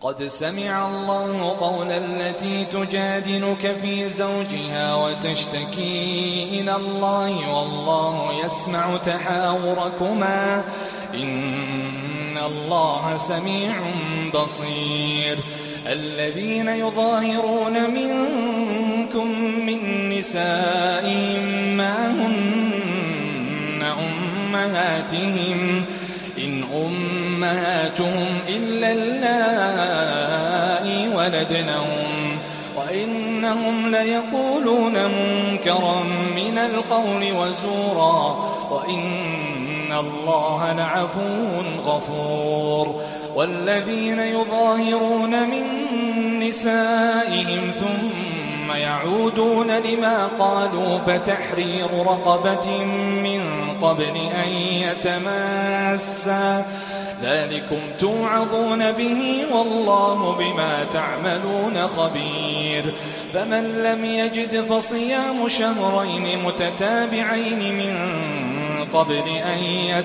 قد سمع الله قول التي تجادلك في زوجها وتشتكي إلى الله والله يسمع تحاوركما إن الله سميع بصير. الذين يظاهرون منكم من نسائهم ما هن أمهاتهم إن أمهاتهم إلا اللائي ولدنهم وإنهم ليقولون منكرا من القول وزورا وإن الله لعفو غفور. والذين يظاهرون من نسائهم ثم يعودون لما قالوا فتحرير رقبة من قبل أن يتماسا ذلكم توعظون به والله بما تعملون خبير. فمن لم يجد فصيام شهرين متتابعين من قبل أن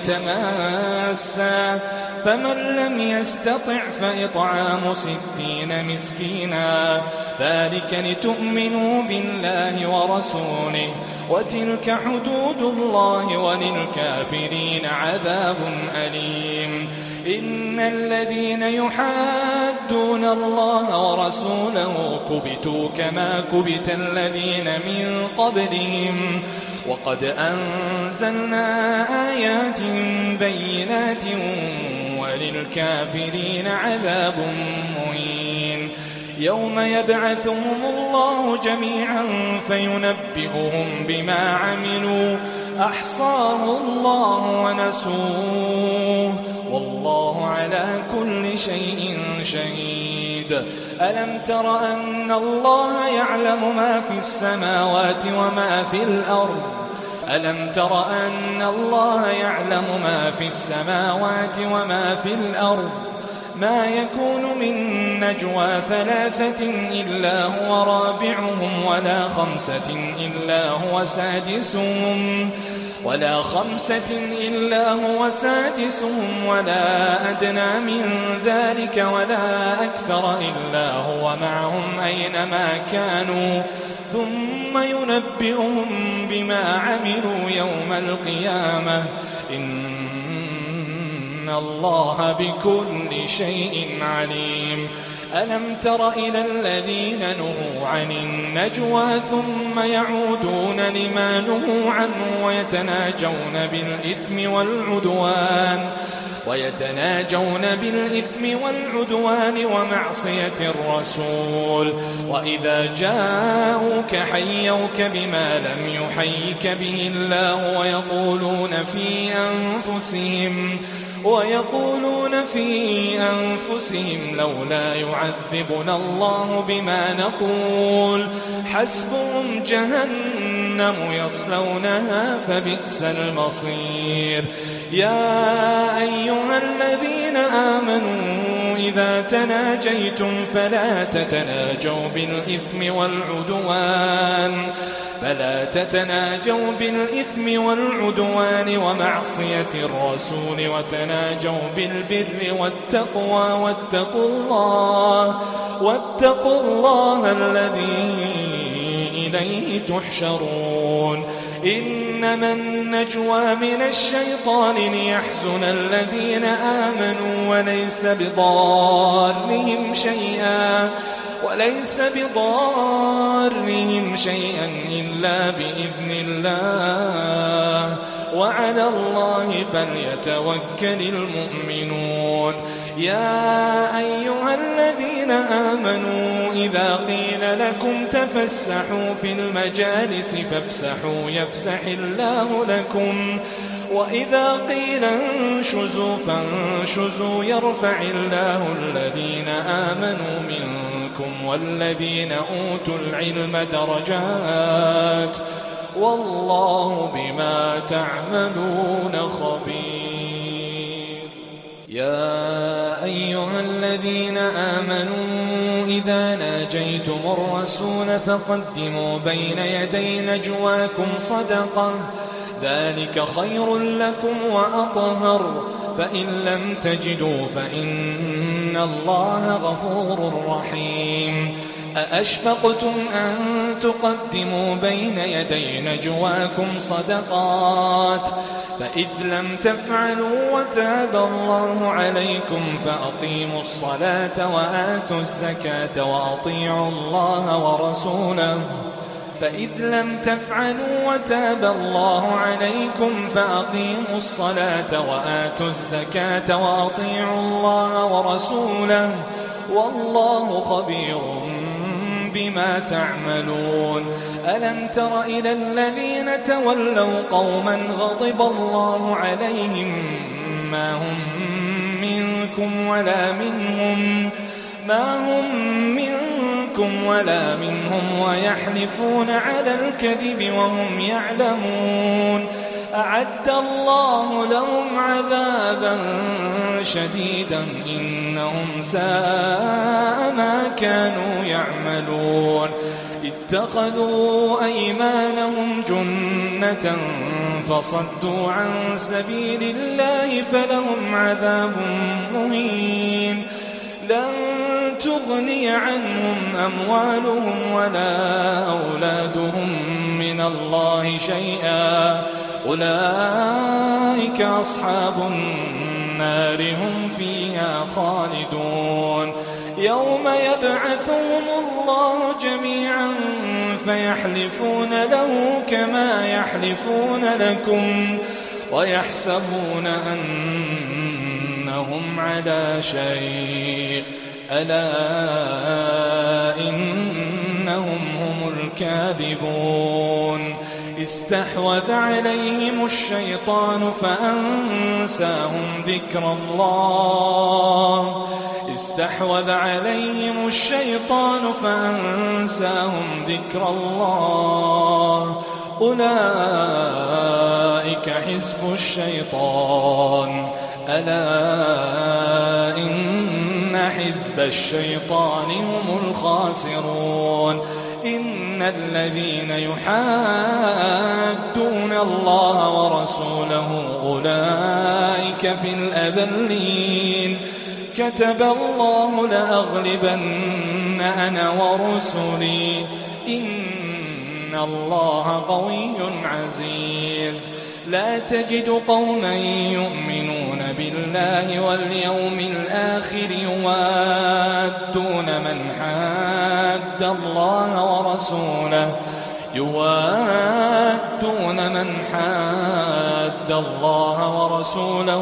يتماسا فمن لم يستطع فإطعام 60 مسكينا ذلك لتؤمنوا بالله ورسوله وتلك حدود الله وللكافرين عذاب أليم. إن الذين يحادون الله ورسوله كبتوا كما كبت الذين من قبلهم وقد أنزلنا آيات بينات وللكافرين عذاب مهين. يوم يبعثهم الله جميعا فينبئهم بما عملوا أحصاه الله ونسوه والله على كل شيء شهيد. ألم تر أن الله يعلم ما في السماوات وما في الأرض ألم تر أن الله يعلم ما في السماوات وما في الأرض ما يكون من نجوى 3 إلا هو رابعهم ولا 5 إلا هو سادسهم ولا أدنى من ذلك ولا أكثر إلا هو معهم أينما كانوا ثم ينبئهم بما عملوا يوم القيامة إن الله بكل شيء عليم. ألم تر إلى الذين نهوا عن النجوى ثم يعودون لما نهوا عنه ويتناجون بالإثم والعدوان ومعصية الرسول وإذا جاءوك حيوك بما لم يحيك به الله ويقولون في أنفسهم لولا يعذبنا الله بما نقول حسبهم جهنم يصلونها فبئس المصير. يا أيها الذين آمنوا إذا تناجيتم فلا تتناجوا بالإثم والعدوان ومعصية الرسول وتناجوا بالبر والتقوى واتقوا الله الذي إليه تحشرون. إنما النجوى من الشيطان ليحزن الذين آمنوا وليس بضارهم شيئا إلا بإذن الله وعلى الله فليتوكل المؤمنون. يا أيها الذين آمنوا إذا قيل لكم تفسحوا في المجالس فافسحوا يفسح الله لكم وإذا قيل انشزوا فانشزوا يرفع الله الذين آمنوا منكم والذين أوتوا العلم درجات والله بما تعملون خبير. يا أيها الذين آمنوا إذا ناجيتم الرسول فقدموا بين يدي نجواكم صدقة ذلك خير لكم وأطهر فإن لم تجدوا فإن الله غفور رحيم أأشفقتم أن تقدموا بين يدي نجواكم صدقات فإذ لم تفعلوا وتاب الله عليكم فأقيموا الصلاة وآتوا الزكاة وأطيعوا الله ورسوله فإذ لم تفعلوا وتاب الله عليكم فأقيموا الصلاة وآتوا الزكاة وأطيعوا الله ورسوله والله خبير بما تعملون ألم تر إلى الذين تولوا قوما غضب الله عليهم ما هم منكم ولا منهم ويحلفون على الكذب وهم يعلمون أعد الله لهم عذابا شديدا إنهم ساء ما كانوا يعملون اتخذوا أيمانهم جنة فصدوا عن سبيل الله فلهم عذاب مهين لن تغني عنهم أموالهم ولا أولادهم من الله شيئا أولئك أصحاب النار هم فيها خالدون يوم يبعثهم الله جميعا فيحلفون له كما يحلفون لكم ويحسبون أنهم على شيء ألا إنهم هم الكاذبون استحوذ عليهم الشيطان فأنساهم ذكر الله أولئك حزب الشيطان ألا إن حزب الشيطان هم الخاسرون إن الذين يحادون الله ورسوله أولئك في الأذلين كتب الله لأغلبن أنا ورسلي إن الله قوي عزيز لا تجد قوما يؤمنون بالله واليوم الآخر يوادون من حاد الله ورسوله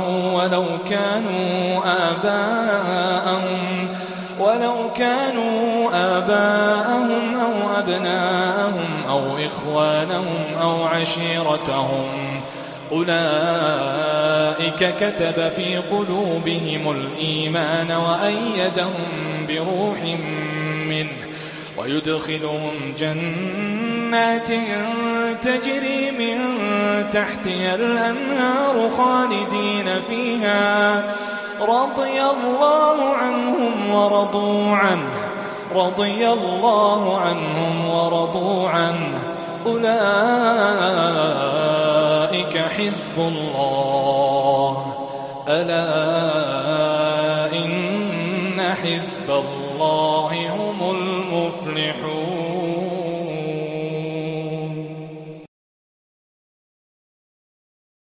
ولو كانوا آباءهم أو أبناءهم أو إخوانهم أو عشيرتهم أولئك كتب في قلوبهم الإيمان وأيدهم بروح منه ويدخلهم جنات تجري من تحتها الأنهار خالدين فيها رضي الله عنهم ورضوا عنه أولئك حزب الله ألا